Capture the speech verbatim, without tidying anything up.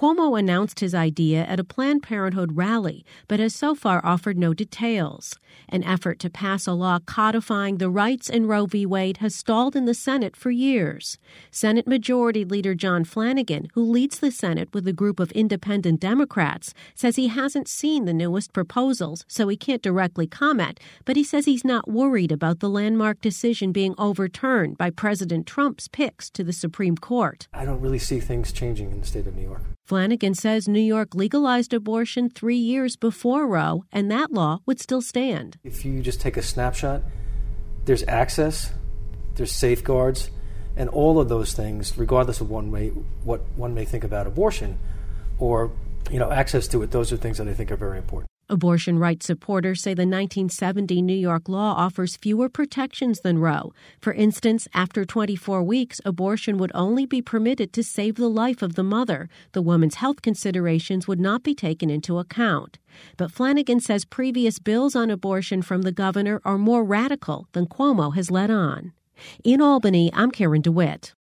Cuomo announced his idea at a Planned Parenthood rally, but has so far offered no details. An effort to pass a law codifying the rights in Roe v. Wade has stalled in the Senate for years. Senate Majority Leader John Flanagan, who leads the Senate with a group of independent Democrats, says he hasn't seen the newest proposals, so he can't directly comment, but he says he's not worried about the landmark decision being overturned by President Trump's picks to the Supreme Court. I don't really see things changing in the state of New York. Flanagan says New York legalized abortion three years before Roe, and that law would still stand. If you just take a snapshot, there's access, there's safeguards, and all of those things, regardless of one way, what one may think about abortion or, you know, access to it, those are things that I think are very important. Abortion rights supporters say the nineteen seventy New York law offers fewer protections than Roe. For instance, after twenty-four weeks, abortion would only be permitted to save the life of the mother. The woman's health considerations would not be taken into account. But Flanagan says previous bills on abortion from the governor are more radical than Cuomo has led on. In Albany, I'm Karen DeWitt.